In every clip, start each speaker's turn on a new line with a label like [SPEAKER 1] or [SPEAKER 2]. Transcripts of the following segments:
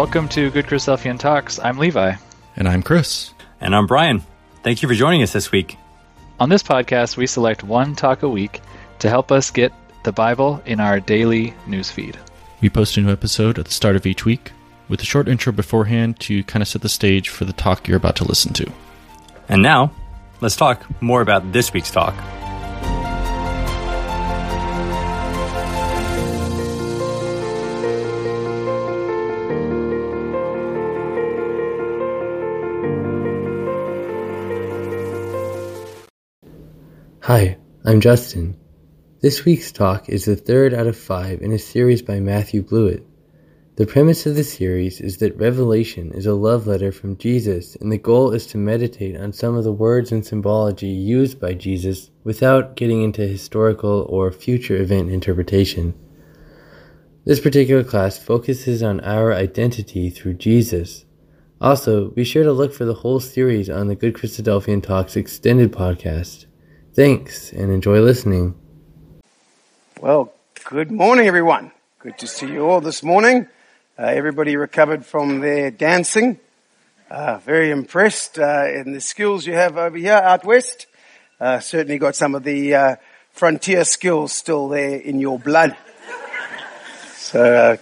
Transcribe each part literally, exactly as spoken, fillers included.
[SPEAKER 1] Welcome to Good Christadelphian Talks. I'm Levi.
[SPEAKER 2] And I'm Chris.
[SPEAKER 3] And I'm Brian. Thank you for joining us this week.
[SPEAKER 1] On this podcast, we select one talk a week to help us get the Bible in our daily newsfeed.
[SPEAKER 2] We post a new episode at the start of each week with a short intro beforehand to kind of set the stage for the talk you're about to listen to.
[SPEAKER 3] And now, let's talk more about this week's talk.
[SPEAKER 4] Hi, I'm Justin. This week's talk is the third out of five in a series by Matthew Blewett. The premise of the series is that Revelation is a love letter from Jesus, and the goal is to meditate on some of the words and symbology used by Jesus without getting into historical or future event interpretation. This particular class focuses on our identity through Jesus. Also, be sure to look for the whole series on the Good Christadelphian Talks extended podcast. Thanks, and enjoy listening.
[SPEAKER 5] Well, good morning, everyone. Good to see you all this morning. Uh, everybody recovered from their dancing. Uh, very impressed uh, in the skills you have over here out west. Uh, certainly got some of the uh, frontier skills still there in your blood. So uh,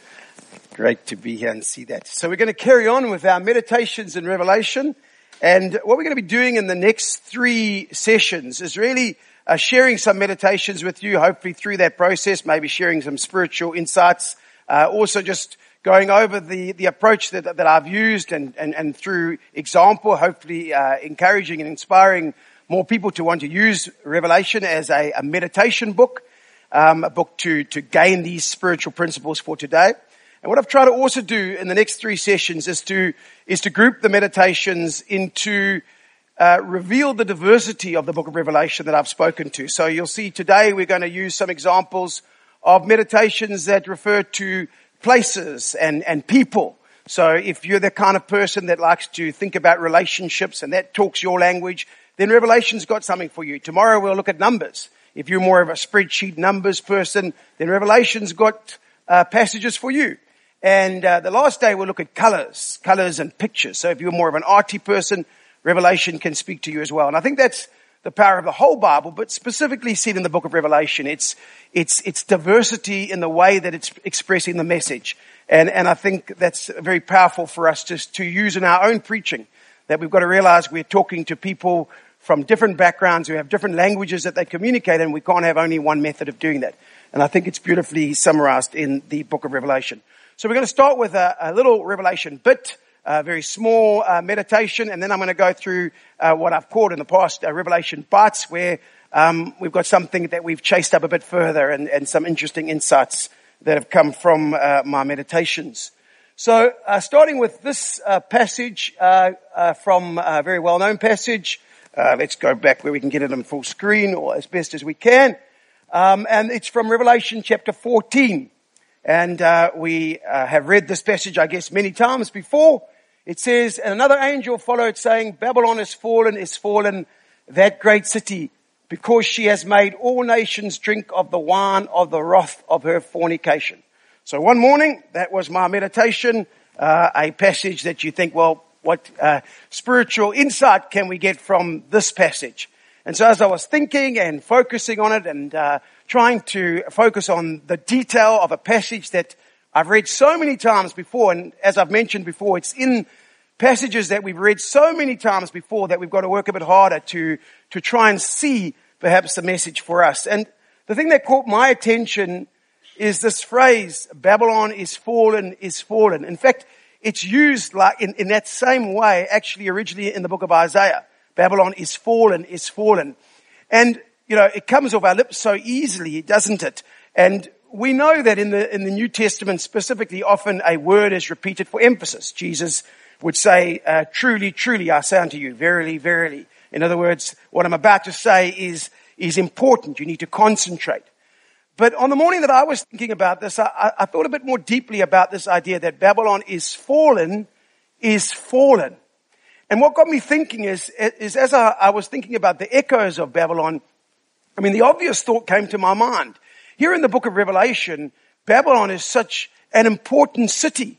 [SPEAKER 5] great to be here and see that. So we're going to carry on with our meditations in Revelation. And what we're going to be doing in the next three sessions is really uh, sharing some meditations with you, hopefully through that process, maybe sharing some spiritual insights, uh, also just going over the, the approach that, that I've used and, and, and through example, hopefully uh, encouraging and inspiring more people to want to use Revelation as a, a meditation book, um, a book to, to gain these spiritual principles for today. And what I've tried to also do in the next three sessions is to is to group the meditations into uh, reveal the diversity of the book of Revelation that I've spoken to. So you'll see today we're going to use some examples of meditations that refer to places and, and people. So if you're the kind of person that likes to think about relationships and that talks your language, then Revelation's got something for you. Tomorrow we'll look at numbers. If you're more of a spreadsheet numbers person, then Revelation's got uh, passages for you. And uh, the last day we'll look at colors, colors and pictures. So if you're more of an arty person, Revelation can speak to you as well. And I think that's the power of the whole Bible, but specifically seen in the book of Revelation. It's it's it's diversity in the way that it's expressing the message. And and I think that's very powerful for us just to use in our own preaching, that we've got to realize we're talking to people from different backgrounds who have different languages that they communicate, and we can't have only one method of doing that. And I think it's beautifully summarized in the book of Revelation. So we're going to start with a, a little Revelation bit, a very small uh, meditation, and then I'm going to go through uh, what I've called in the past uh, Revelation bites, where um, we've got something that we've chased up a bit further and, and some interesting insights that have come from uh, my meditations. So uh, starting with this uh, passage uh, uh, from a very well-known passage, uh, let's go back where we can get it on full screen or as best as we can, um, and it's from Revelation chapter fourteen. And uh, we uh, have read this passage, I guess, many times before. It says, and another angel followed, saying, Babylon is fallen, is fallen, that great city, because she has made all nations drink of the wine of the wrath of her fornication. So one morning, that was my meditation, uh, a passage that you think, well, what uh, spiritual insight can we get from this passage? And so as I was thinking and focusing on it and uh, trying to focus on the detail of a passage that I've read so many times before, and as I've mentioned before, it's in passages that we've read so many times before that we've got to work a bit harder to, to try and see perhaps the message for us. And the thing that caught my attention is this phrase, Babylon is fallen, is fallen. In fact, it's used like in, in that same way actually originally in the book of Isaiah. Babylon is fallen, is fallen. And, you know, it comes off our lips so easily, doesn't it? And we know that in the, in the New Testament specifically, often a word is repeated for emphasis. Jesus would say, uh, truly, truly, I say unto you, verily, verily. In other words, what I'm about to say is, is important. You need to concentrate. But on the morning that I was thinking about this, I, I thought a bit more deeply about this idea that Babylon is fallen, is fallen. And what got me thinking is, is as I, I was thinking about the echoes of Babylon, I mean, the obvious thought came to my mind. Here in the book of Revelation, Babylon is such an important city.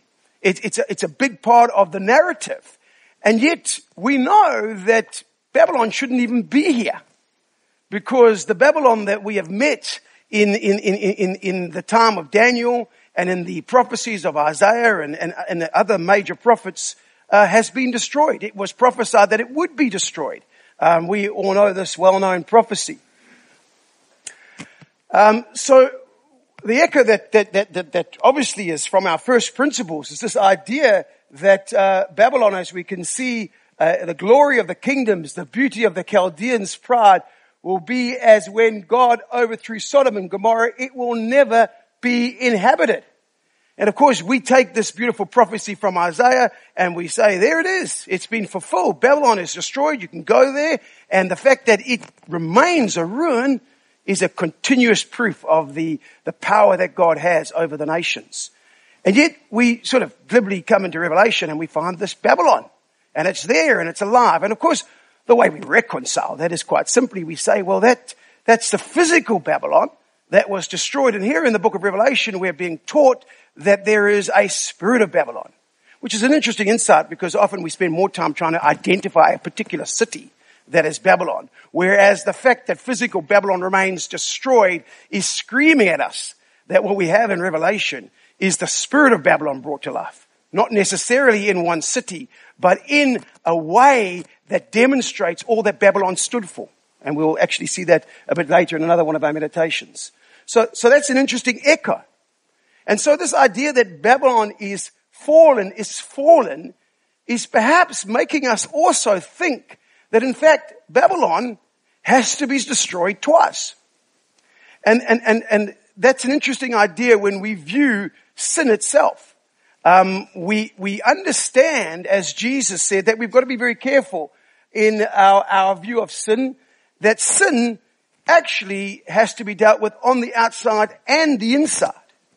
[SPEAKER 5] It, it's, a, it's a big part of the narrative. And yet we know that Babylon shouldn't even be here, because the Babylon that we have met in, in, in, in, in the time of Daniel and in the prophecies of Isaiah and, and, and the other major prophets uh, has been destroyed. It was prophesied that it would be destroyed. Um, we all know this well-known prophecy. Um, so the echo that, that, that, that, that obviously is from our first principles is this idea that uh, Babylon, as we can see, uh, the glory of the kingdoms, the beauty of the Chaldeans' pride, will be as when God overthrew Sodom and Gomorrah. It will never be inhabited. And of course, we take this beautiful prophecy from Isaiah and we say, there it is. It's been fulfilled. Babylon is destroyed. You can go there. And the fact that it remains a ruin is a continuous proof of the, the power that God has over the nations. And yet we sort of glibly come into Revelation and we find this Babylon. And it's there and it's alive. And of course, the way we reconcile that is quite simply, we say, well, that, that's the physical Babylon that was destroyed. And here in the book of Revelation, we're being taught that there is a spirit of Babylon, which is an interesting insight, because often we spend more time trying to identify a particular city that is Babylon, whereas the fact that physical Babylon remains destroyed is screaming at us that what we have in Revelation is the spirit of Babylon brought to life, not necessarily in one city, but in a way that demonstrates all that Babylon stood for. And we'll actually see that a bit later in another one of our meditations. So, so that's an interesting echo. And so this idea that Babylon is fallen, is fallen, is perhaps making us also think that in fact Babylon has to be destroyed twice. And, and, and, and that's an interesting idea when we view sin itself. Um, we, we understand, as Jesus said, that we've got to be very careful in our, our view of sin, that sin actually has to be dealt with on the outside and the inside.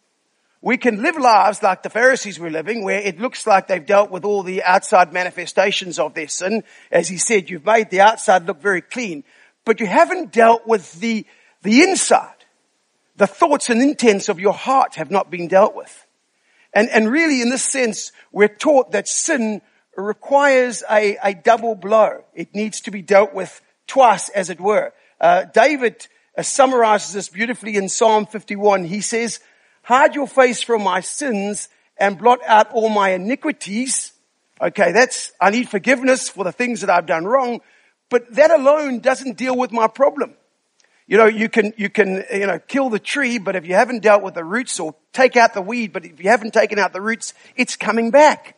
[SPEAKER 5] We can live lives like the Pharisees were living, where it looks like they've dealt with all the outside manifestations of their sin. As he said, you've made the outside look very clean, but you haven't dealt with the, the inside. The thoughts and intents of your heart have not been dealt with. And, and really in this sense, we're taught that sin requires a, a double blow. It needs to be dealt with twice, as it were. Uh, David uh, summarizes this beautifully in Psalm fifty-one. He says, hide your face from my sins and blot out all my iniquities. Okay, that's, I need forgiveness for the things that I've done wrong, but that alone doesn't deal with my problem. You know, you can, you can, you know, kill the tree, but if you haven't dealt with the roots, or take out the weed, but if you haven't taken out the roots, it's coming back.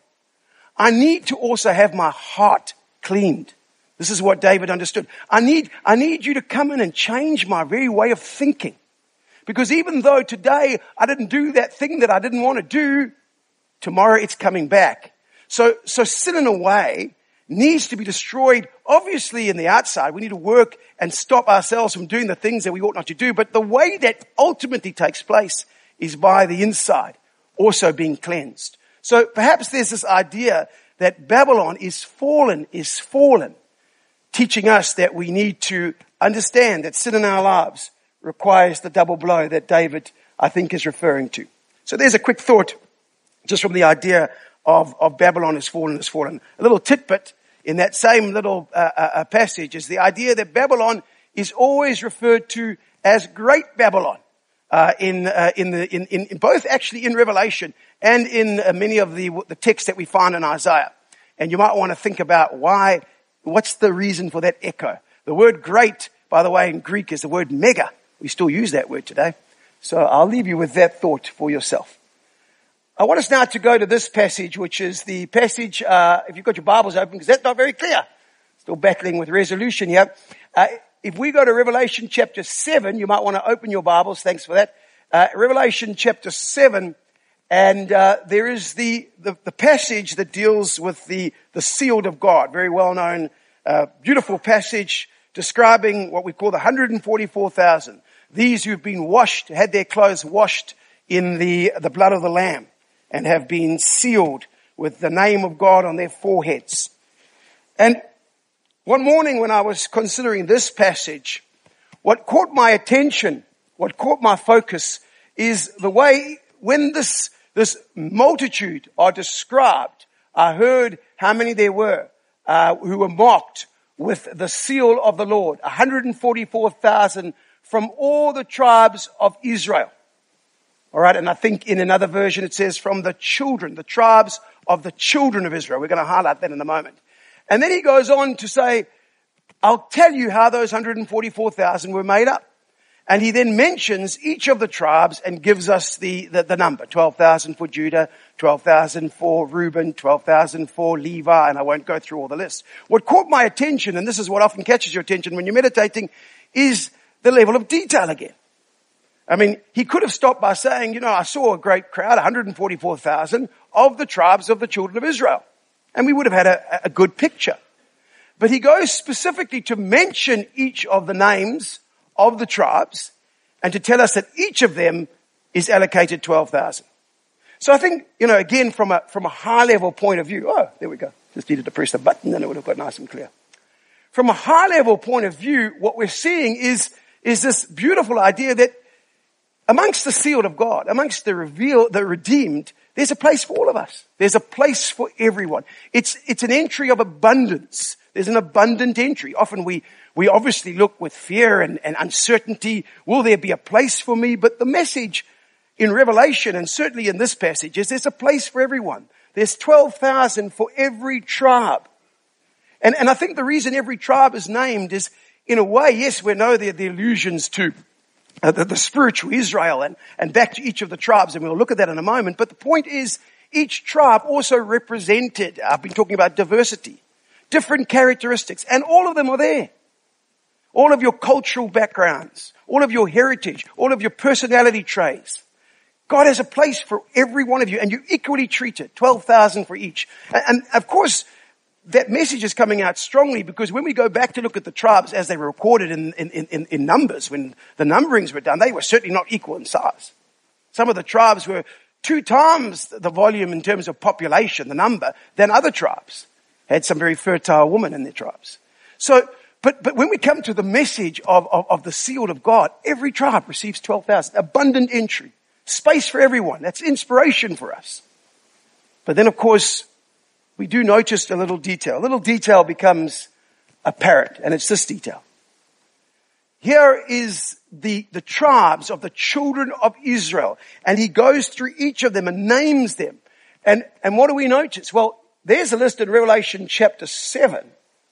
[SPEAKER 5] I need to also have my heart cleaned. This is what David understood. I need, I need you to come in and change my very way of thinking. Because even though today I didn't do that thing that I didn't want to do, tomorrow it's coming back. So, so sin in a way needs to be destroyed. Obviously in the outside, we need to work and stop ourselves from doing the things that we ought not to do. But the way that ultimately takes place is by the inside also being cleansed. So perhaps there's this idea that Babylon is fallen, is fallen, teaching us that we need to understand that sin in our lives requires the double blow that David, I think, is referring to. So there's a quick thought just from the idea of, of Babylon is fallen, is fallen. A little tidbit in that same little uh, uh, passage is the idea that Babylon is always referred to as Great Babylon uh, in, uh, in, the, in, in, in both actually in Revelation and in uh, many of the, the texts that we find in Isaiah. And you might want to think about why, what's the reason for that echo? The word great, by the way, in Greek is the word mega. We still use that word today. So I'll leave you with that thought for yourself. I want us now to go to this passage, which is the passage, uh, if you've got your Bibles open, because that's not very clear. Still battling with resolution here. Uh, if we go to Revelation chapter seven, you might want to open your Bibles. Thanks for that. Uh, Revelation chapter seven, and uh, there is the, the, the passage that deals with the, the sealed of God. Very well known, uh, beautiful passage describing what we call the one hundred forty-four thousand. These who've been washed, had their clothes washed in the, the blood of the Lamb, and have been sealed with the name of God on their foreheads. And one morning when I was considering this passage, what caught my attention, what caught my focus, is the way when this this multitude are described. I heard how many there were uh, who were marked with the seal of the Lord. one hundred forty-four thousand from all the tribes of Israel. All right, and I think in another version it says from the children, the tribes of the children of Israel. We're going to highlight that in a moment. And then he goes on to say, I'll tell you how those one hundred forty-four thousand were made up. And he then mentions each of the tribes and gives us the, the, the number. twelve thousand for Judah, twelve thousand for Reuben, twelve thousand for Levi, and I won't go through all the list. What caught my attention, and this is what often catches your attention when you're meditating, is the level of detail again. I mean, he could have stopped by saying, you know, I saw a great crowd, one hundred forty-four thousand of the tribes of the children of Israel. And we would have had a, a good picture. But he goes specifically to mention each of the names of the tribes and to tell us that each of them is allocated twelve thousand. So I think, you know, again, from a, from a high level point of view, oh, there we go. Just needed to press the button and it would have got nice and clear. From a high level point of view, what we're seeing is, is this beautiful idea that amongst the sealed of God, amongst the revealed, the redeemed, there's a place for all of us. There's a place for everyone. It's, it's an entry of abundance. There's an abundant entry. Often we, we obviously look with fear and, and uncertainty. Will there be a place for me? But the message in Revelation, and certainly in this passage, is there's a place for everyone. There's twelve thousand for every tribe. And, and I think the reason every tribe is named is, in a way, yes, we know the, the allusions to uh, the, the spiritual Israel and, and back to each of the tribes, and we'll look at that in a moment. But the point is, each tribe also represented, I've been talking about diversity, different characteristics, and all of them are there. All of your cultural backgrounds, all of your heritage, all of your personality traits. God has a place for every one of you, and you're equally treated, twelve thousand for each. And, and of course, that message is coming out strongly because when we go back to look at the tribes as they were recorded in, in, in, in numbers, when the numberings were done, they were certainly not equal in size. Some of the tribes were two times the volume in terms of population, the number, than other tribes. Had some very fertile women in their tribes. So, but, but when we come to the message of, of, of the sealed of God, every tribe receives twelve thousand. Abundant entry. Space for everyone. That's inspiration for us. But then, of course, we do notice a little detail. A little detail becomes apparent, and it's this detail. Here is the, the tribes of the children of Israel, and he goes through each of them and names them. And, and what do we notice? Well, there's a list in Revelation chapter seven.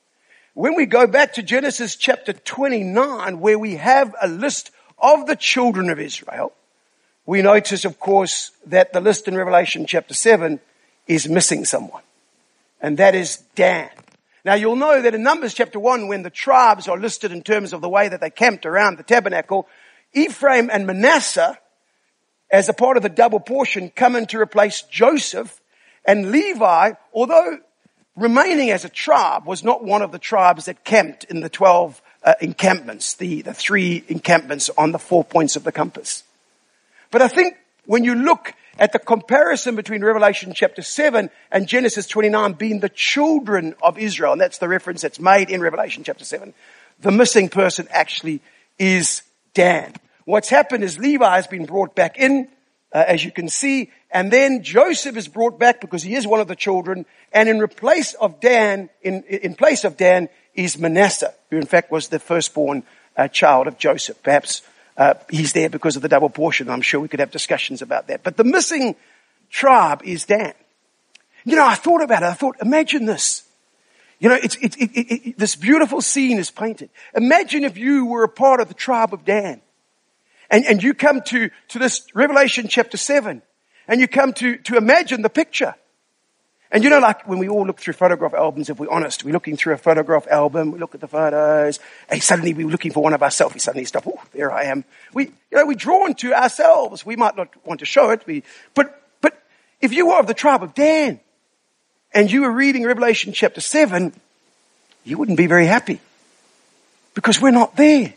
[SPEAKER 5] When we go back to Genesis chapter twenty-nine, where we have a list of the children of Israel, we notice, of course, that the list in Revelation chapter seven is missing someone. And that is Dan. Now you'll know that in Numbers chapter one, when the tribes are listed in terms of the way that they camped around the tabernacle, Ephraim and Manasseh, as a part of the double portion, come in to replace Joseph. And Levi, although remaining as a tribe, was not one of the tribes that camped in the twelve uh, encampments, the, the three encampments on the four points of the compass. But I think when you look at the comparison between Revelation chapter seven and Genesis twenty-nine being the children of Israel, and that's the reference that's made in Revelation chapter seven, the missing person actually is Dan. What's happened is Levi has been brought back in, uh, as you can see, and then Joseph is brought back because he is one of the children, and in replace of Dan, in, in place of Dan is Manasseh, who in fact was the firstborn uh, child of Joseph. Perhaps Uh, he's there because of the double portion. I'm sure we could have discussions about that. But the missing tribe is Dan. You know, I thought about it. I thought, imagine this. You know, it's, it, it, it, it, this beautiful scene is painted. Imagine if you were a part of the tribe of Dan. And, and you come to, to this Revelation chapter seven. And you come to, to imagine the picture. And you know, like when we all look through photograph albums, if we're honest, we're looking through a photograph album, we look at the photos, and suddenly we're looking for one of our selfies, suddenly stop, oh, there I am. We, you know, we're drawn to ourselves. We might not want to show it, we, but, but if you were of the tribe of Dan, and you were reading Revelation chapter seven, you wouldn't be very happy. Because we're not there.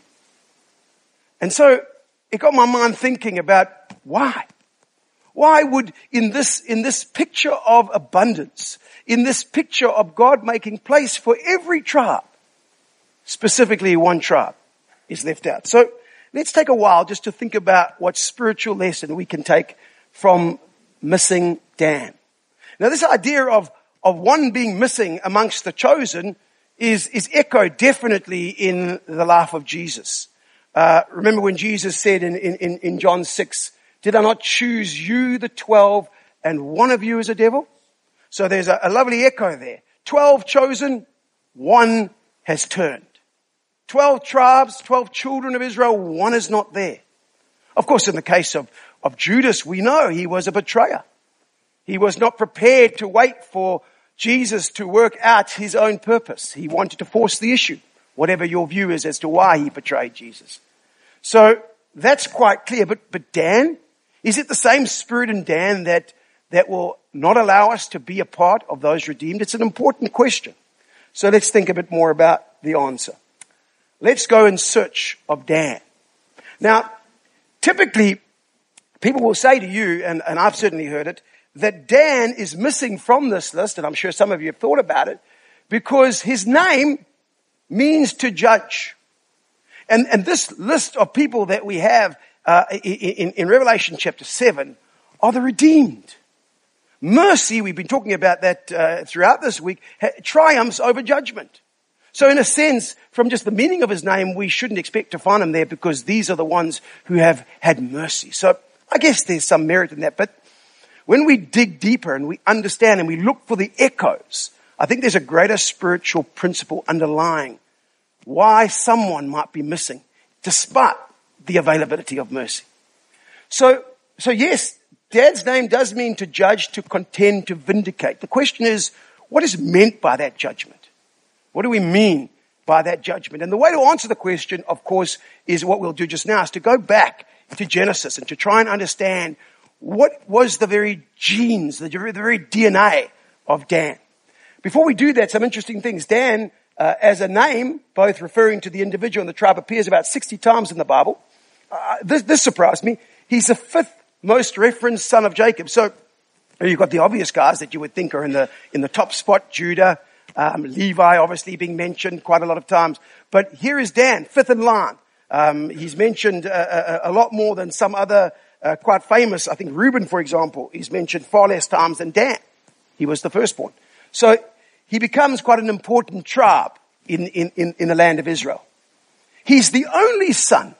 [SPEAKER 5] And so, it got my mind thinking about why. Why would in this, in this picture of abundance, in this picture of God making place for every tribe, specifically one tribe is left out? So let's take a while just to think about what spiritual lesson we can take from missing Dan. Now this idea of, of one being missing amongst the chosen is, is echoed definitely in the life of Jesus. Uh, remember when Jesus said in, in, in John six, did I not choose you, the twelve, and one of you is a devil? So there's a, a lovely echo there. Twelve chosen, one has turned. Twelve tribes, twelve children of Israel, one is not there. Of course, in the case of, of Judas, we know he was a betrayer. He was not prepared to wait for Jesus to work out his own purpose. He wanted to force the issue, whatever your view is as to why he betrayed Jesus. So that's quite clear. But, but Dan, is it the same spirit in Dan that, that will not allow us to be a part of those redeemed? It's an important question. So let's think a bit more about the answer. Let's go in search of Dan. Now, typically, people will say to you, and, and I've certainly heard it, that Dan is missing from this list, and I'm sure some of you have thought about it, because his name means to judge. And, and this list of people that we have uh, in, in Revelation chapter seven are the redeemed. Mercy, we've been talking about that uh, throughout this week, triumphs over judgment. So in a sense, from just the meaning of his name, we shouldn't expect to find him there because these are the ones who have had mercy. So I guess there's some merit in that. But when we dig deeper and we understand and we look for the echoes, I think there's a greater spiritual principle underlying why someone might be missing despite the availability of mercy. So, so yes, Dad's name does mean to judge, to contend, to vindicate. The question is, what is meant by that judgment? What do we mean by that judgment? And the way to answer the question, of course, is what we'll do just now, is to go back to Genesis and to try and understand what was the very genes, the very D N A of Dan. Before we do that, some interesting things. Dan, uh, as a name, both referring to the individual and the tribe, appears about sixty times in the Bible. Uh, this, this surprised me. He's the fifth most referenced son of Jacob. So you've got the obvious guys that you would think are in the in the top spot, Judah, um, Levi obviously being mentioned quite a lot of times. But here is Dan, fifth in line. Um, he's mentioned a, a, a lot more than some other uh, quite famous, I think Reuben, for example, is mentioned far less times than Dan. He was the firstborn. So he becomes quite an important tribe in, in, in, in the land of Israel. He's the only son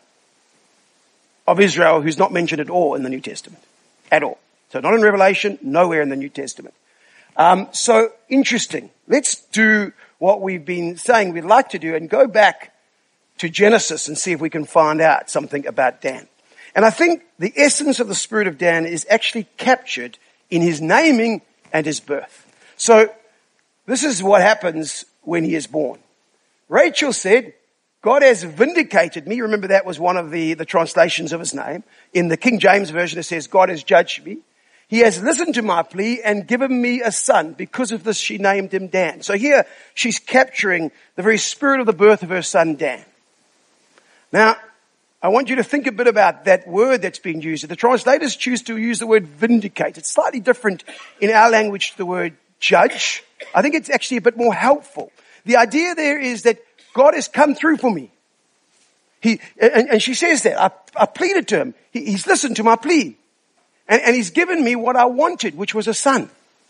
[SPEAKER 5] of Israel who's not mentioned at all in the New Testament. At all. So not in Revelation, nowhere in the New Testament. Um, so interesting. Let's do what we've been saying we'd like to do and go back to Genesis and see if we can find out something about Dan. And I think the essence of the spirit of Dan is actually captured in his naming and his birth. So this is what happens when he is born. Rachel said, God has vindicated me. Remember, that was one of the, the translations of his name. In the King James Version, it says, God has judged me. He has listened to my plea and given me a son. Because of this, she named him Dan. So here, she's capturing the very spirit of the birth of her son, Dan. Now, I want you to think a bit about that word that's being used. The translators choose to use the word vindicate. It's slightly different in our language to the word judge. I think it's actually a bit more helpful. The idea there is that God has come through for me. He, and, and she says that. I, I pleaded to him. He, he's listened to my plea. And, and he's given me what I wanted, which was a son.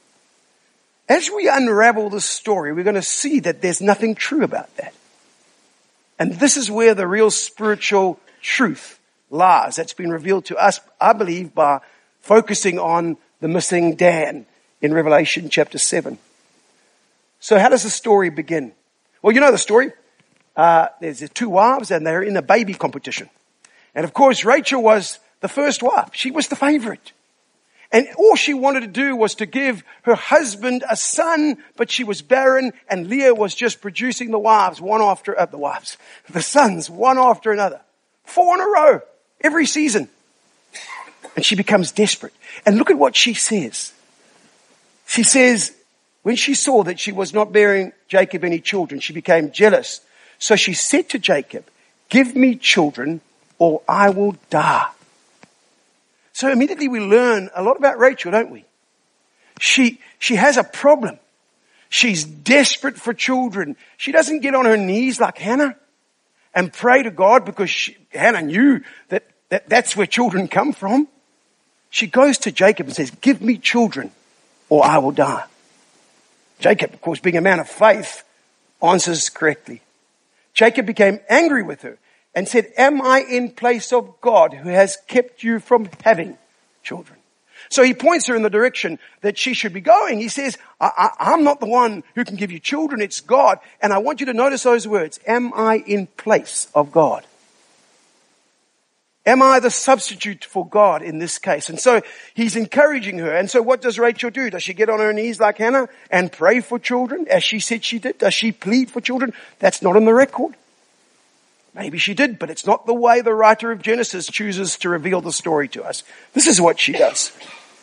[SPEAKER 5] As we unravel this story, we're going to see that there's nothing true about that. And this is where the real spiritual truth lies. That's been revealed to us, I believe, by focusing on the missing Dan in Revelation chapter seven. So how does the story begin? Well, you know the story. Uh, there's two wives and they're in a baby competition. And of course, Rachel was the first wife. She was the favorite. And all she wanted to do was to give her husband a son, but she was barren, and Leah was just producing the wives, one after, uh, the wives, the sons, one after another. Four in a row, every season. And she becomes desperate. And look at what she says. She says, when she saw that she was not bearing Jacob any children, she became jealous. So she said to Jacob, give me children or I will die. So immediately we learn a lot about Rachel, don't we? She, she has a problem. She's desperate for children. She doesn't get on her knees like Hannah and pray to God because she, Hannah knew that, that that's where children come from. she goes to Jacob and says, give me children or I will die. Jacob, of course, being a man of faith, answers correctly. Jacob became angry with her and said, am I in place of God who has kept you from having children? So he points her in the direction that she should be going. He says, I, I, I'm not the one who can give you children, it's God. And I want you to notice those words. Am I in place of God? Am I the substitute for God in this case? And so he's encouraging her. And so what does Rachel do? Does she get on her knees like Hannah and pray for children as she said she did? Does she plead for children? That's not on the record. Maybe she did, but it's not the way the writer of Genesis chooses to reveal the story to us. This is what she does.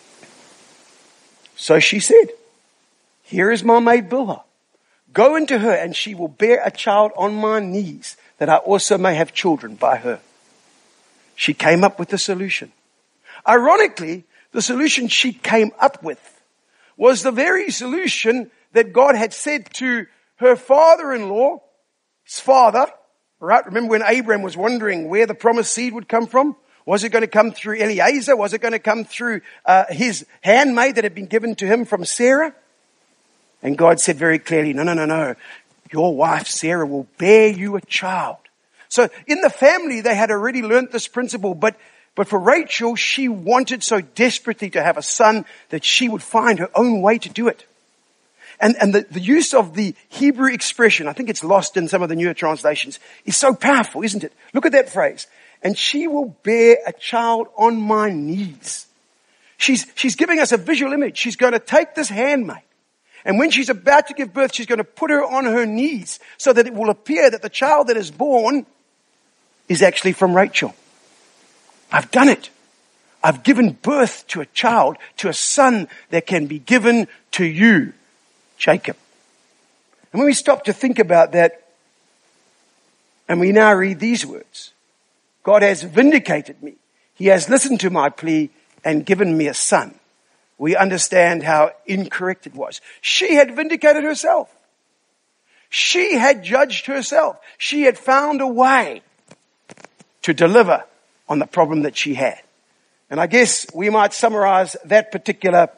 [SPEAKER 5] So she said, here is my maid Bilhah. Go into her and she will bear a child on my knees that I also may have children by her. She came up with the solution. Ironically, the solution she came up with was the very solution that God had said to her father-in-law, his father, right? Remember when Abraham was wondering where the promised seed would come from? Was it going to come through Eliezer? Was it going to come through uh, his handmaid that had been given to him from Sarah? And God said very clearly, no, no, no, no. Your wife Sarah will bear you a child. So in the family, they had already learnt this principle, but, but for Rachel, she wanted so desperately to have a son that she would find her own way to do it. And, and the, the use of the Hebrew expression, I think it's lost in some of the newer translations, is so powerful, isn't it? Look at that phrase. And she will bear a child on my knees. She's, she's giving us a visual image. She's going to take this handmaid. And when she's about to give birth, she's going to put her on her knees so that it will appear that the child that is born is actually from Rachel. I've done it. I've given birth to a child, to a son that can be given to you, Jacob. And when we stop to think about that, and we now read these words, God has vindicated me. He has listened to my plea and given me a son. We understand how incorrect it was. She had vindicated herself. She had judged herself. She had found a way to deliver on the problem that she had. And I guess we might summarize that particular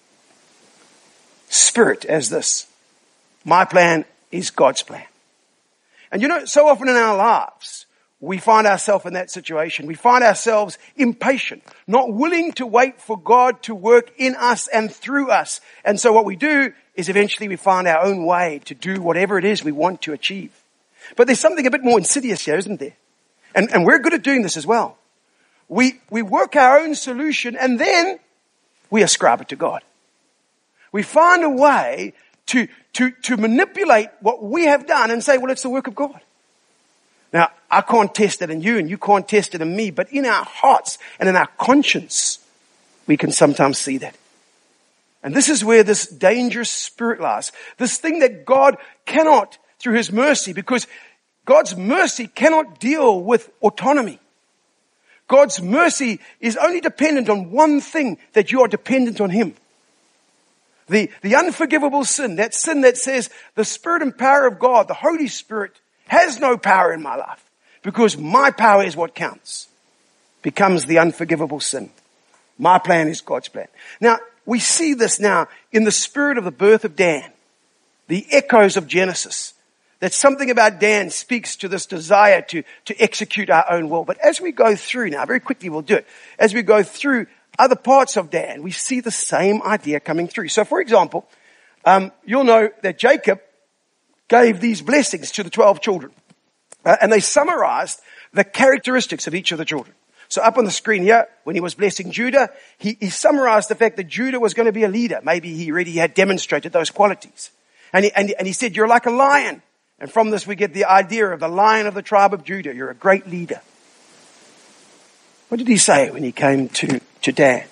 [SPEAKER 5] spirit as this. My plan is God's plan. And you know, so often in our lives, we find ourselves in that situation. We find ourselves impatient, not willing to wait for God to work in us and through us. And so what we do is eventually we find our own way to do whatever it is we want to achieve. But there's something a bit more insidious here, isn't there? And, and we're good at doing this as well. We, we work our own solution and then we ascribe it to God. We find a way to, to, to manipulate what we have done and say, well, it's the work of God. Now, I can't test it in you and you can't test it in me, but in our hearts and in our conscience, we can sometimes see that. And this is where this dangerous spirit lies. This thing that God cannot, through His mercy, because God's mercy cannot deal with autonomy. God's mercy is only dependent on one thing, that you are dependent on Him. The, the unforgivable sin, that sin that says the Spirit and power of God, the Holy Spirit, has no power in my life because my power is what counts, becomes the unforgivable sin. My plan is God's plan. Now, we see this now in the spirit of the birth of Dan, the echoes of Genesis, that something about Dan speaks to this desire to, to execute our own will. But as we go through now, very quickly we'll do it, as we go through other parts of Dan, we see the same idea coming through. So for example, um, you'll know that Jacob gave these blessings to the twelve children. Uh, and they summarized the characteristics of each of the children. So up on the screen here, when he was blessing Judah, he, he summarized the fact that Judah was going to be a leader. Maybe he already had demonstrated those qualities. And he, and, and he said, you're like a lion. And from this we get the idea of the lion of the tribe of Judah. You're a great leader. What did he say when he came to, to Dan?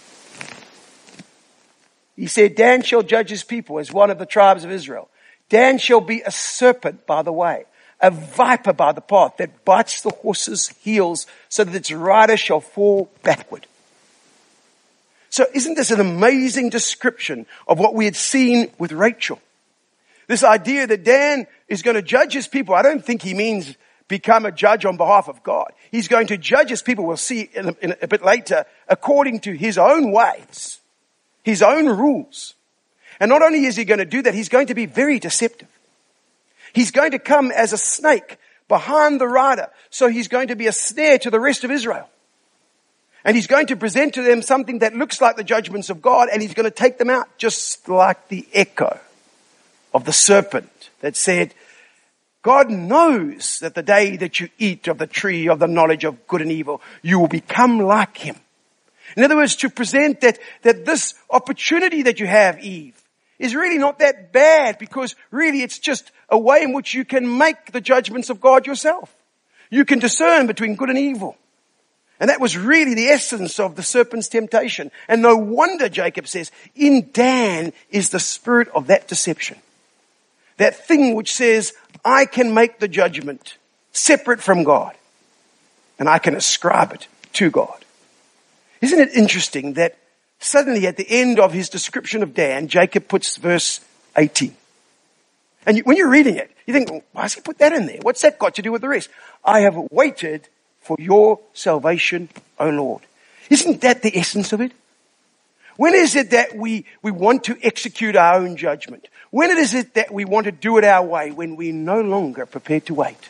[SPEAKER 5] He said, Dan shall judge his people as one of the tribes of Israel. Dan shall be a serpent by the way, a viper by the path that bites the horse's heels so that its rider shall fall backward. So isn't this an amazing description of what we had seen with Rachel? This idea that Dan is going to judge his people. I don't think he means become a judge on behalf of God. He's going to judge his people, we'll see in a, in a bit later, according to his own ways, his own rules. And not only is he going to do that, he's going to be very deceptive. He's going to come as a snake behind the rider. So he's going to be a snare to the rest of Israel. And he's going to present to them something that looks like the judgments of God, and he's going to take them out just like the echo of the serpent that said, God knows that the day that you eat of the tree of the knowledge of good and evil, you will become like him. In other words, to present that, that this opportunity that you have, Eve, is really not that bad, because really it's just a way in which you can make the judgments of God yourself. You can discern between good and evil. And that was really the essence of the serpent's temptation. And no wonder, Jacob says, in Dan is the spirit of that deception. That thing which says, I can make the judgment separate from God, and I can ascribe it to God. Isn't it interesting that suddenly at the end of his description of Dan, Jacob puts verse eighteen. And you, when you're reading it, you think, well, why has he put that in there? What's that got to do with the rest? I have waited for your salvation, O Lord. Isn't that the essence of it? When is it that we, we want to execute our own judgment? When is it that we want to do it our way? When we're no longer prepared to wait.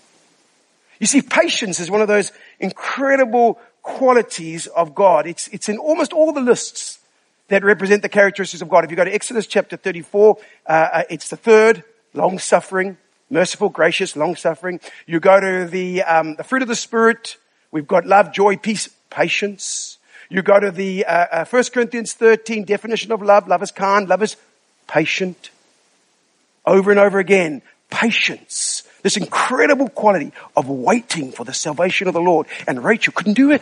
[SPEAKER 5] You see, patience is one of those incredible qualities of God. It's, it's in almost all the lists that represent the characteristics of God. If you go to Exodus chapter thirty-four, uh, it's the third, long-suffering, merciful, gracious, long-suffering. You go to the, um, the fruit of the Spirit. We've got love, joy, peace, patience. You go to the uh, uh, First Corinthians thirteen definition of love. Love is kind. Love is patient. Over and over again, patience. This incredible quality of waiting for the salvation of the Lord. And Rachel couldn't do it.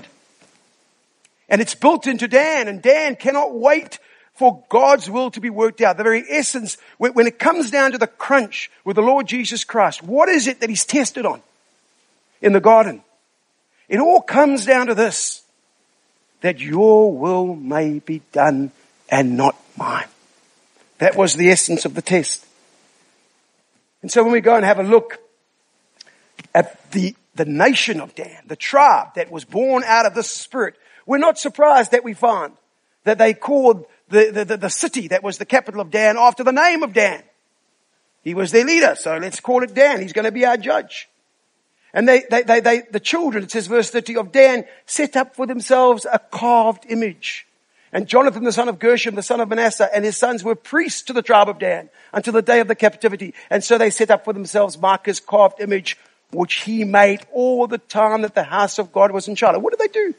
[SPEAKER 5] And it's built into Dan. And Dan cannot wait for God's will to be worked out. The very essence, when it comes down to the crunch with the Lord Jesus Christ, what is it that he's tested on in the garden? It all comes down to this, that your will may be done and not mine. That was the essence of the test. And so when we go and have a look at the, the nation of Dan, the tribe that was born out of this spirit, we're not surprised that we find that they called the, the, the, the city that was the capital of Dan after the name of Dan. He was their leader, so let's call it Dan. He's going to be our judge. And they, they, they, they, the children, it says verse thirty of Dan, set up for themselves a carved image. And Jonathan, the son of Gershom, the son of Manasseh, and his sons were priests to the tribe of Dan until the day of the captivity. And so they set up for themselves Micah's carved image, which he made all the time that the house of God was in Shiloh. What did they do?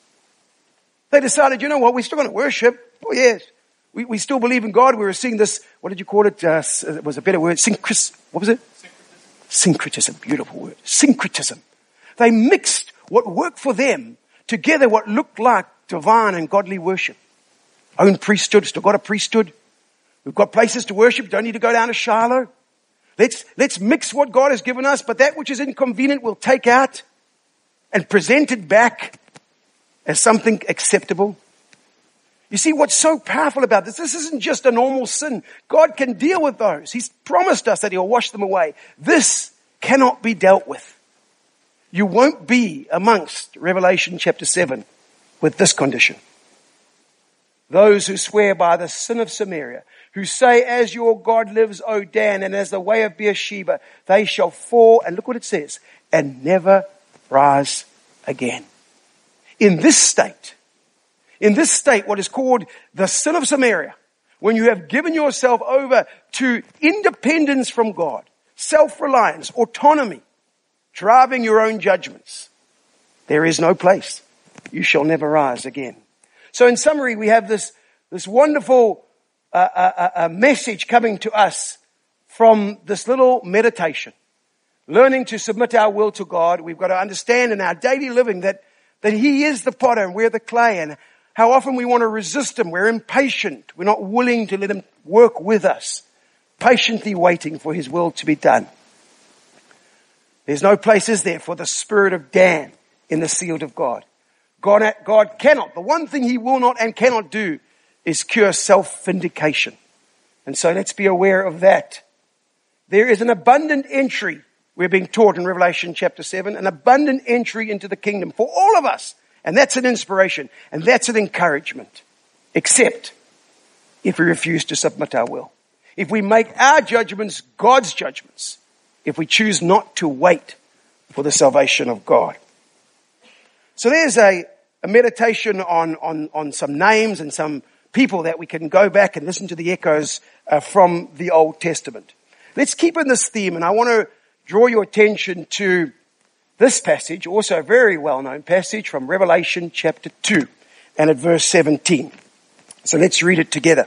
[SPEAKER 5] They decided, you know what, we're still going to worship. Oh yes, we, we still believe in God. We were seeing this, what did you call it? Uh, it was a better word. Syncretism. What was it? Syncretism. Syncretism. Beautiful word. Syncretism. They mixed what worked for them together, what looked like divine and godly worship. Own priesthood, still got a priesthood. We've got places to worship, don't need to go down to Shiloh. Let's, let's mix what God has given us, but that which is inconvenient we'll take out and present it back as something acceptable. You see, what's so powerful about this, this isn't just a normal sin. God can deal with those. He's promised us that he'll wash them away. This cannot be dealt with. You won't be amongst Revelation chapter seven with this condition. Those who swear by the sin of Samaria, who say, as your God lives, O Dan, and as the way of Beersheba, they shall fall, and look what it says, and never rise again. In this state, in this state, what is called the sin of Samaria, when you have given yourself over to independence from God, self-reliance, autonomy, driving your own judgments, there is no place. You shall never rise again. So in summary, we have this, this wonderful uh, uh, uh, message coming to us from this little meditation. Learning to submit our will to God. We've got to understand in our daily living that, that he is the potter and we're the clay, and how often we want to resist him. We're impatient. We're not willing to let him work with us, patiently waiting for his will to be done. There's no place, is there, for the spirit of Dan in the sealed of God. God, God cannot, the one thing he will not and cannot do is cure self-vindication. And so let's be aware of that. There is an abundant entry we're being taught in Revelation chapter seven, an abundant entry into the kingdom for all of us. And that's an inspiration. And that's an encouragement. Except if we refuse to submit our will. If we make our judgments God's judgments. If we choose not to wait for the salvation of God. So there's a, a meditation on, on, on some names and some people that we can go back and listen to the echoes uh, from the Old Testament. Let's keep in this theme, and I want to draw your attention to this passage, also a very well-known passage from Revelation chapter two and at verse seventeen. So let's read it together.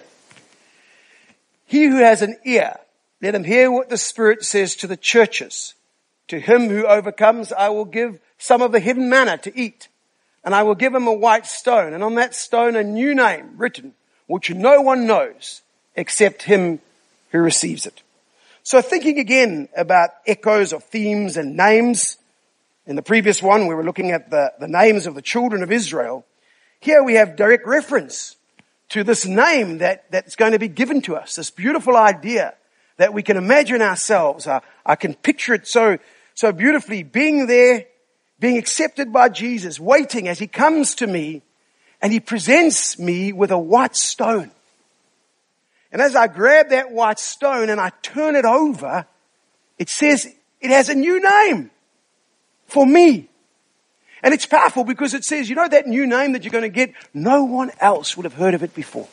[SPEAKER 5] He who has an ear, let him hear what the Spirit says to the churches. To him who overcomes, I will give some of the hidden manna to eat, and I will give him a white stone, and on that stone a new name written, which no one knows except him who receives it. So thinking again about echoes of themes and names, in the previous one we were looking at the, the names of the children of Israel. Here we have direct reference to this name that, that's going to be given to us, this beautiful idea that we can imagine ourselves. I, I can picture it so, so beautifully, being there, being accepted by Jesus, waiting as he comes to me and he presents me with a white stone. And as I grab that white stone and I turn it over, it says it has a new name for me. And it's powerful because it says, you know, that new name that you're going to get, no one else would have heard of it before.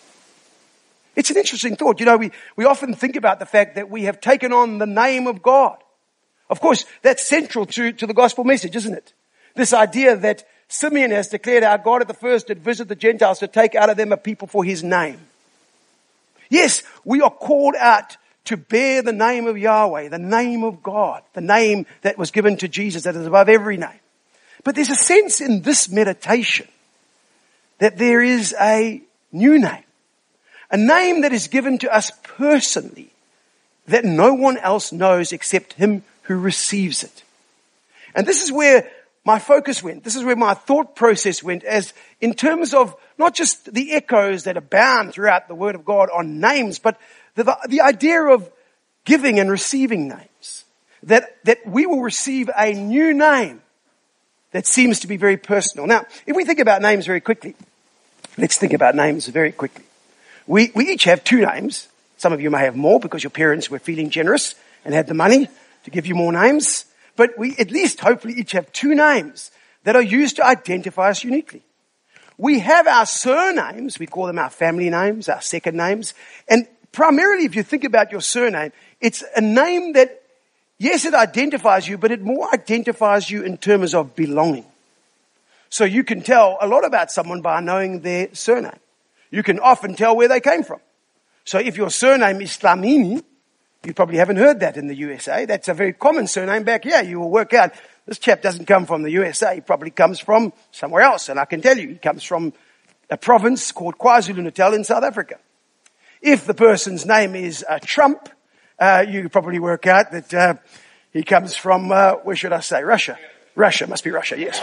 [SPEAKER 5] It's an interesting thought. You know, we, we often think about the fact that we have taken on the name of God. Of course, that's central to, to the gospel message, isn't it? This idea that Simeon has declared our God at the first did visit the Gentiles to take out of them a people for his name. Yes, we are called out to bear the name of Yahweh, the name of God, the name that was given to Jesus that is above every name. But there's a sense in this meditation that there is a new name, a name that is given to us personally that no one else knows except him who receives it. And this is where my focus went. This is where my thought process went, as in terms of not just the echoes that abound throughout the Word of God on names, but the, the idea of giving and receiving names. That, that we will receive a new name that seems to be very personal. Now, if we think about names very quickly, let's think about names very quickly. We, we each have two names. Some of you may have more because your parents were feeling generous and had the money to give you more names. But we at least hopefully each have two names that are used to identify us uniquely. We have our surnames. We call them our family names, our second names. And primarily, if you think about your surname, it's a name that, yes, it identifies you, but it more identifies you in terms of belonging. So you can tell a lot about someone by knowing their surname. You can often tell where they came from. So if your surname is Slamini, you probably haven't heard that in the U S A. That's a very common surname back here. You will work out this chap doesn't come from the U S A. He probably comes from somewhere else. And I can tell you, he comes from a province called KwaZulu-Natal in South Africa. If the person's name is uh, Trump, uh, you probably work out that uh, he comes from, uh, where should I say, Russia. Russia, must be Russia, yes.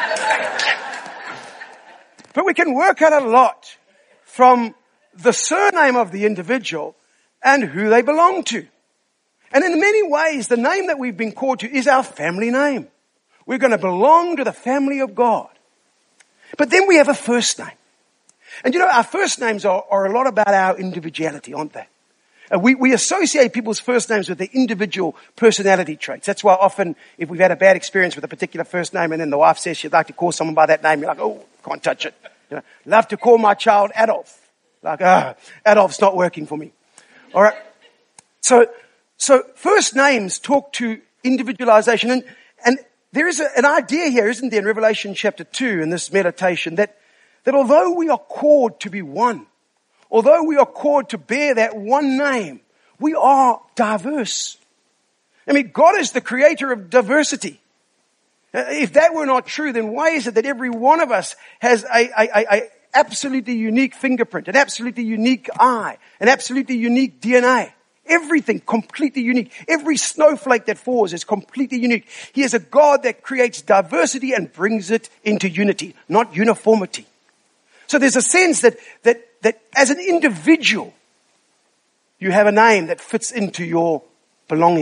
[SPEAKER 5] But we can work out a lot from the surname of the individual and who they belong to. And in many ways, the name that we've been called to is our family name. We're going to belong to the family of God. But then we have a first name. And you know, our first names are, are a lot about our individuality, aren't they? Uh, we, we associate people's first names with their individual personality traits. That's why often, if we've had a bad experience with a particular first name and then the wife says she'd like to call someone by that name, you're like, oh, can't touch it. You know, love to call my child Adolf. Like, ah, Adolf's not working for me. All right. So, so first names talk to individualization. And, and there is a, an idea here, isn't there, in Revelation chapter two, in this meditation, that, that although we are called to be one, although we are called to bear that one name, we are diverse. I mean, God is the creator of diversity. If that were not true, then why is it that every one of us has a, a, a, a absolutely unique fingerprint, an absolutely unique eye, an absolutely unique D N A? Everything completely unique. Every snowflake that falls is completely unique. He is a God that creates diversity and brings it into unity, not uniformity. So there's a sense that, that, that as an individual, you have a name that fits into your belonging name.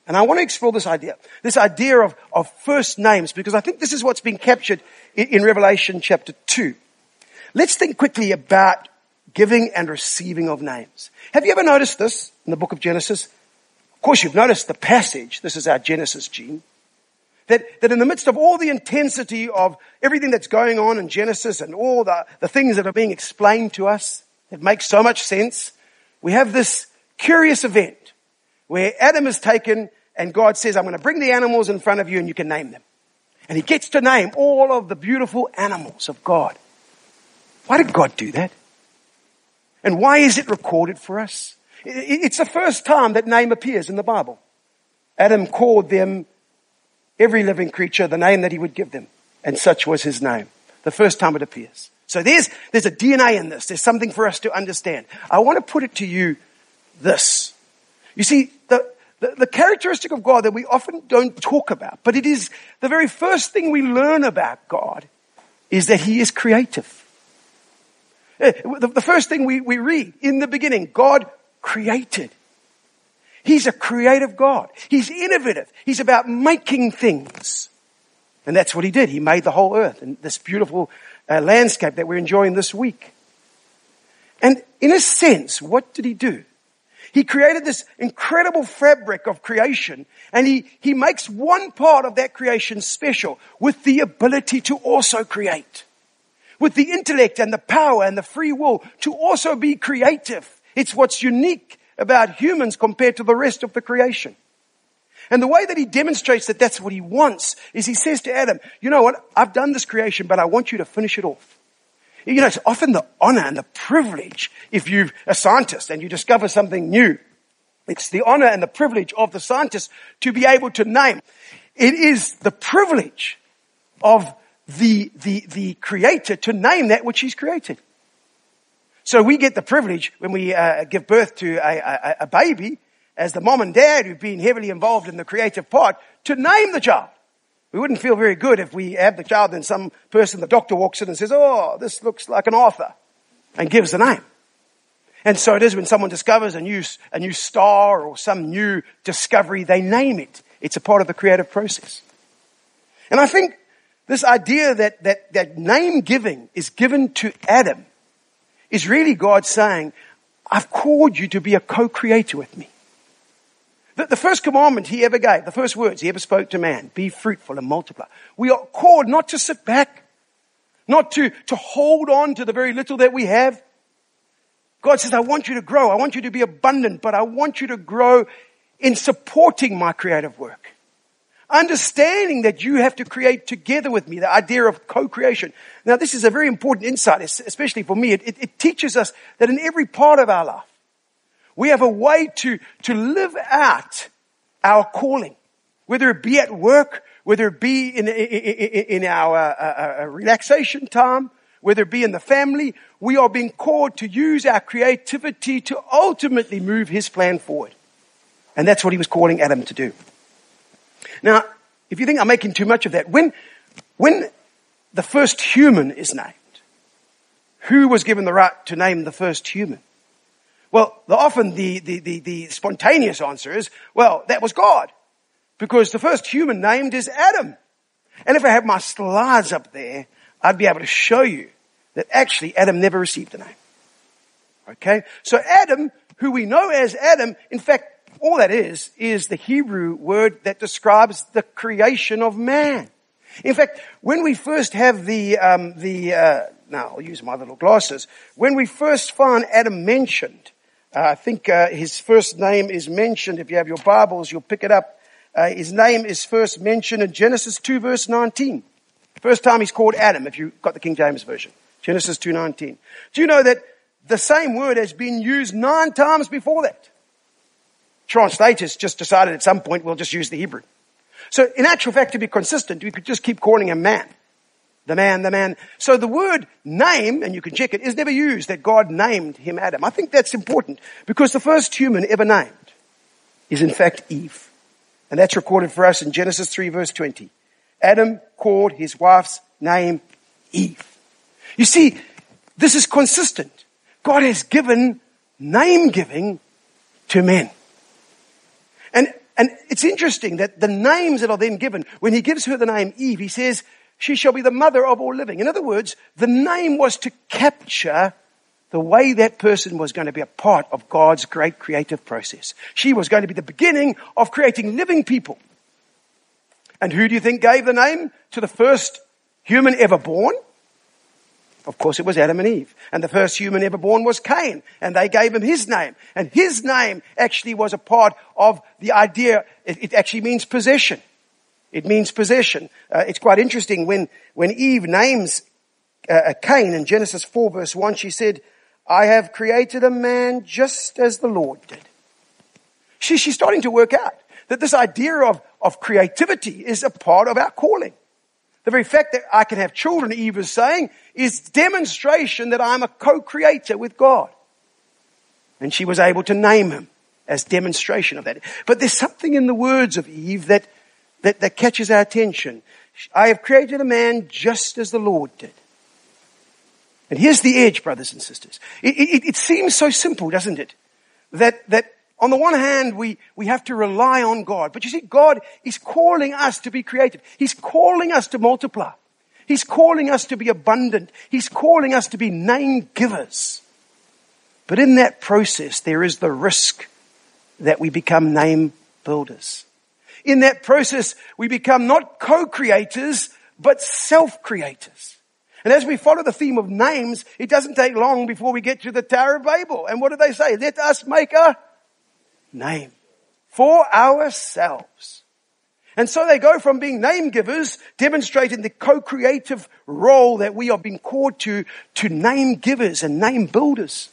[SPEAKER 5] And I want to explore this idea, this idea of, of first names, because I think this is what's being captured in, in Revelation chapter two. Let's think quickly about giving and receiving of names. Have you ever noticed this in the book of Genesis? Of course, you've noticed the passage. This is our Genesis gene. That, that in the midst of all the intensity of everything that's going on in Genesis and all the, the things that are being explained to us that make so much sense, we have this curious event where Adam is taken and God says, I'm going to bring the animals in front of you and you can name them. And he gets to name all of the beautiful animals of God. Why did God do that? And why is it recorded for us? It's the first time that name appears in the Bible. Adam called them, every living creature, the name that he would give them. And such was his name. The first time it appears. So there's, there's a D N A in this. There's something for us to understand. I want to put it to you this. You see, the, the, the characteristic of God that we often don't talk about, but it is the very first thing we learn about God, is that he is creative. The, the first thing we, we read, in the beginning, God created. He's a creative God. He's innovative. He's about making things. And that's what he did. He made the whole earth and this beautiful uh, landscape that we're enjoying this week. And in a sense, what did he do? He created this incredible fabric of creation, and he, he makes one part of that creation special with the ability to also create. With the intellect and the power and the free will to also be creative. It's what's unique about humans compared to the rest of the creation. And the way that he demonstrates that that's what he wants is he says to Adam, you know what, I've done this creation, but I want you to finish it off. You know, it's often the honor and the privilege if you're a scientist and you discover something new. It's the honor and the privilege of the scientist to be able to name. It is the privilege of the, the, the creator to name that which he's created. So we get the privilege when we uh, give birth to a, a, a baby, as the mom and dad who've been heavily involved in the creative part, to name the child. We wouldn't feel very good if we have the child and some person, the doctor walks in and says, oh, this looks like an Arthur, and gives the name. And so it is when someone discovers a new, a new star or some new discovery, they name it. It's a part of the creative process. And I think this idea that, that, that name giving is given to Adam is really God saying, I've called you to be a co-creator with me. The, the first commandment he ever gave, the first words he ever spoke to man, be fruitful and multiply. We are called not to sit back, not to, to hold on to the very little that we have. God says, I want you to grow. I want you to be abundant, but I want you to grow in supporting my creative work. Understanding that you have to create together with me, the idea of co-creation. Now, this is a very important insight, especially for me. It, it, it teaches us that in every part of our life, we have a way to, to live out our calling, whether it be at work, whether it be in, in, in our uh, uh, relaxation time, whether it be in the family. We are being called to use our creativity to ultimately move his plan forward. And that's what he was calling Adam to do. Now, if you think I'm making too much of that, when, when the first human is named, who was given the right to name the first human? Well, the, often the, the, the, the spontaneous answer is, well, that was God. Because the first human named is Adam. And if I have my slides up there, I'd be able to show you that actually Adam never received a name. Okay? So Adam, who we know as Adam, in fact, all that is, is the Hebrew word that describes the creation of man. In fact, when we first have the, um, the, uh, now I'll use my little glasses. When we first find Adam mentioned, uh, I think, uh, his first name is mentioned. If you have your Bibles, you'll pick it up. Uh, his name is first mentioned in Genesis two verse nineteen. First time he's called Adam, if you've got the King James Version. Genesis two nineteen. Do you know that the same word has been used nine times before that? Translators just decided at some point we'll just use the Hebrew. So in actual fact, to be consistent, we could just keep calling him man. The man, the man. So the word name, and you can check it, is never used that God named him Adam. I think that's important because the first human ever named is in fact Eve. And that's recorded for us in Genesis three verse twenty. Adam called his wife's name Eve. You see, this is consistent. God has given name giving to men. And And it's interesting that the names that are then given, when he gives her the name Eve, he says, she shall be the mother of all living. In other words, the name was to capture the way that person was going to be a part of God's great creative process. She was going to be the beginning of creating living people. And who do you think gave the name to the first human ever born? Of course, it was Adam and Eve. And the first human ever born was Cain. And they gave him his name. And his name actually was a part of the idea. It, it actually means possession. It means possession. Uh, it's quite interesting when, when Eve names uh, Cain in Genesis four verse one, she said, I have created a man just as the Lord did. She, she's starting to work out that this idea of, of creativity is a part of our calling. The very fact that I can have children, Eve is saying, is demonstration that I'm a co-creator with God. And she was able to name him as demonstration of that. But there's something in the words of Eve that, that, that catches our attention. I have created a man just as the Lord did. And here's the edge, brothers and sisters. It, it, it seems so simple, doesn't it? That, that on the one hand, we, we have to rely on God. But you see, God is calling us to be creative. He's calling us to multiply. He's calling us to be abundant. He's calling us to be name givers. But in that process, there is the risk that we become name builders. In that process, we become not co-creators, but self-creators. And as we follow the theme of names, it doesn't take long before we get to the Tower of Babel. And what do they say? Let us make a name for ourselves. And so they go from being name givers, demonstrating the co-creative role that we are being called to, to name givers and name builders.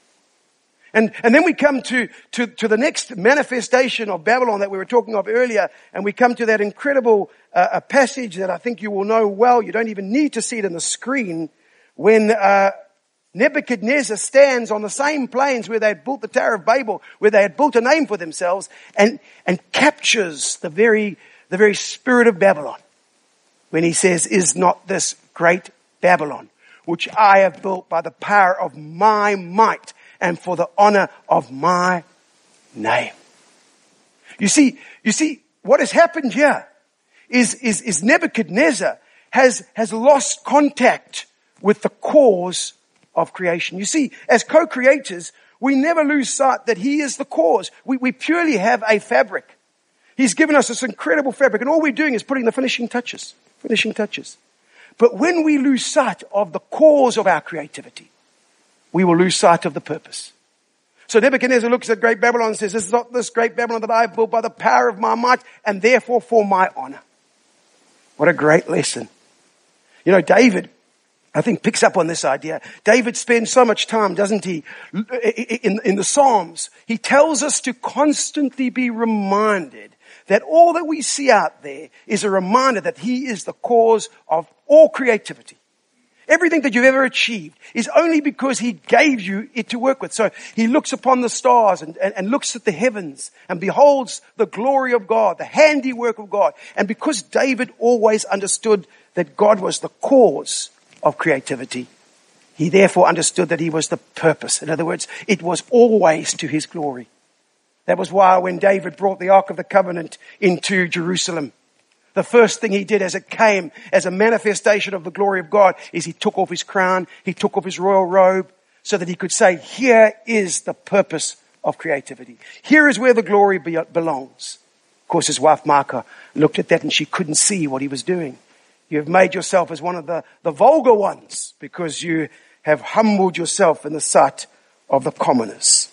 [SPEAKER 5] And, and then we come to, to, to the next manifestation of Babylon that we were talking of earlier, and we come to that incredible uh, a passage that I think you will know well. You don't even need to see it on the screen. When uh, Nebuchadnezzar stands on the same plains where they had built the Tower of Babel, where they had built a name for themselves, and, and captures the very, the very spirit of Babylon. When he says, is not this great Babylon, which I have built by the power of my might, and for the honor of my name. You see, you see, what has happened here is, is, is Nebuchadnezzar has, has lost contact with the cause of creation. You see, as co-creators, we never lose sight that he is the cause. We, we purely have a fabric. He's given us this incredible fabric, and all we're doing is putting the finishing touches, finishing touches. But when we lose sight of the cause of our creativity, we will lose sight of the purpose. So Nebuchadnezzar looks at great Babylon and says, this is not this great Babylon that I have built by the power of my might and therefore for my honor. What a great lesson. You know, David, I think, picks up on this idea. David spends so much time, doesn't he, in, in the Psalms. He tells us to constantly be reminded that all that we see out there is a reminder that he is the cause of all creativity. Everything that you've ever achieved is only because he gave you it to work with. So he looks upon the stars and, and, and looks at the heavens and beholds the glory of God, the handiwork of God. And because David always understood that God was the cause of creativity, he therefore understood that he was the purpose. In other words, it was always to his glory. That was why when David brought the Ark of the Covenant into Jerusalem, the first thing he did as it came as a manifestation of the glory of God is he took off his crown, he took off his royal robe so that he could say, here is the purpose of creativity. Here is where the glory be- belongs. Of course, his wife Maacah looked at that and she couldn't see what he was doing. You have made yourself as one of the, the vulgar ones because you have humbled yourself in the sight of the commoners.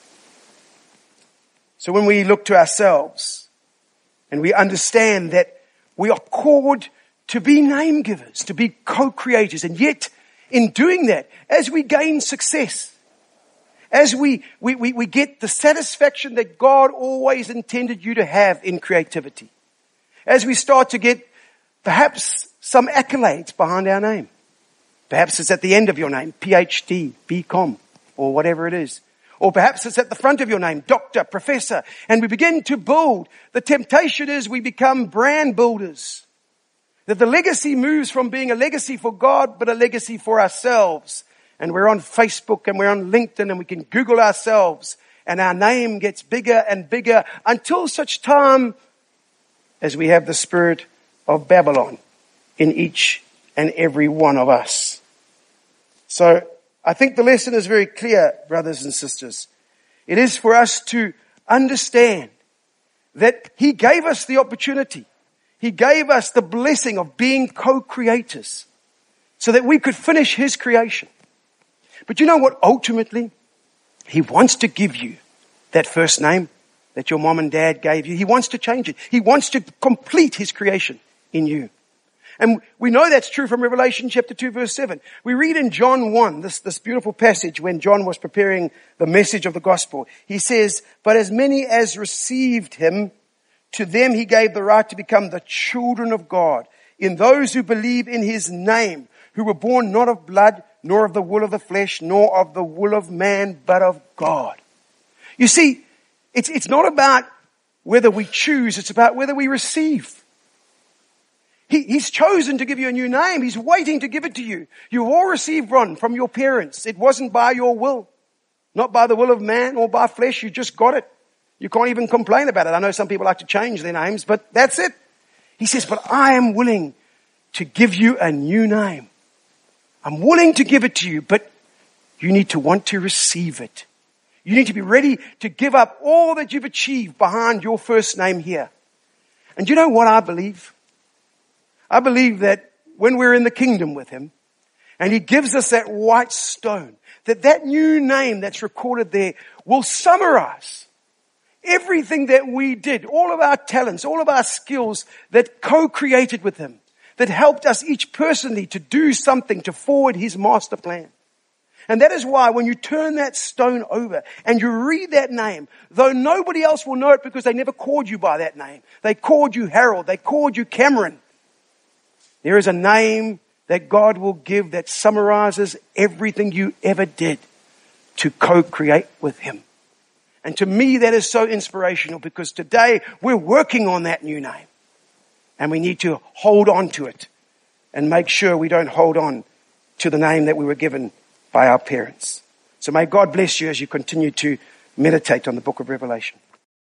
[SPEAKER 5] So when we look to ourselves and we understand that we are called to be name givers, to be co-creators. And yet, in doing that, as we gain success, as we, we, we, we get the satisfaction that God always intended you to have in creativity, as we start to get perhaps some accolades behind our name, perhaps it's at the end of your name, P H D, B Com, or whatever it is. Or perhaps it's at the front of your name, doctor, professor, and we begin to build. The temptation is we become brand builders. That the legacy moves from being a legacy for God, but a legacy for ourselves. And we're on Facebook and we're on LinkedIn and we can Google ourselves and our name gets bigger and bigger until such time as we have the spirit of Babylon in each and every one of us. So I think the lesson is very clear, brothers and sisters. It is for us to understand that He gave us the opportunity. He gave us the blessing of being co-creators so that we could finish His creation. But you know what? Ultimately, He wants to give you that first name that your mom and dad gave you. He wants to change it. He wants to complete His creation in you. And we know that's true from Revelation chapter two, verse seven. We read in John one, this, this beautiful passage when John was preparing the message of the gospel. He says, "But as many as received Him, to them He gave the right to become the children of God, in those who believe in His name, who were born not of blood, nor of the will of the flesh, nor of the will of man, but of God." You see, it's, it's not about whether we choose, it's about whether we receive. He, he's chosen to give you a new name. He's waiting to give it to you. You all received one from your parents. It wasn't by your will, not by the will of man or by flesh. You just got it. You can't even complain about it. I know some people like to change their names, but that's it. He says, but I am willing to give you a new name. I'm willing to give it to you, but you need to want to receive it. You need to be ready to give up all that you've achieved behind your first name here. And you know what I believe? I believe that when we're in the kingdom with Him and He gives us that white stone, that that new name that's recorded there will summarize everything that we did, all of our talents, all of our skills that co-created with Him, that helped us each personally to do something to forward His master plan. And that is why when you turn that stone over and you read that name, though nobody else will know it because they never called you by that name. They called you Harold. They called you Cameron. There is a name that God will give that summarizes everything you ever did to co-create with Him. And to me, that is so inspirational because today we're working on that new name. And we need to hold on to it and make sure we don't hold on to the name that we were given by our parents. So may God bless you as you continue to meditate on the book of Revelation.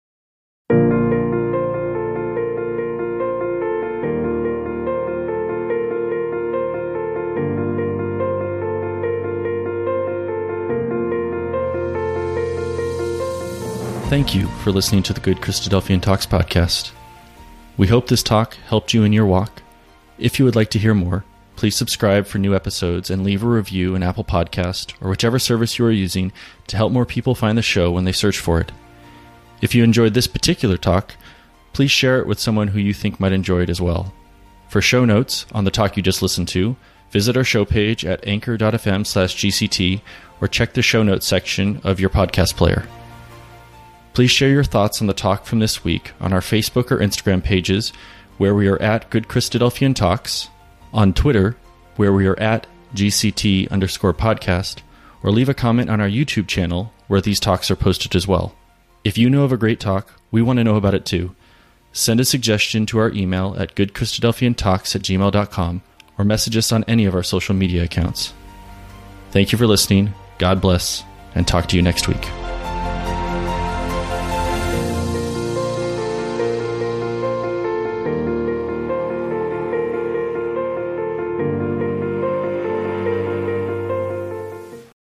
[SPEAKER 2] Thank you for listening to the Good Christadelphian Talks podcast. We hope this talk helped you in your walk. If you would like to hear more, please subscribe for new episodes and leave a review in Apple Podcast or whichever service you are using to help more people find the show when they search for it. If you enjoyed this particular talk, please share it with someone who you think might enjoy it as well. For show notes on the talk you just listened to, visit our show page at anchor.fm slash GCT or check the show notes section of your podcast player. Please share your thoughts on the talk from this week on our Facebook or Instagram pages, where we are at Good Christadelphian Talks, on Twitter, where we are at G C T underscore podcast, or leave a comment on our YouTube channel, where these talks are posted as well. If you know of a great talk, we want to know about it too. Send a suggestion to our email at goodchristadelphiantalks at gmail dot com, or message us on any of our social media accounts. Thank you for listening, God bless, and talk to you next week.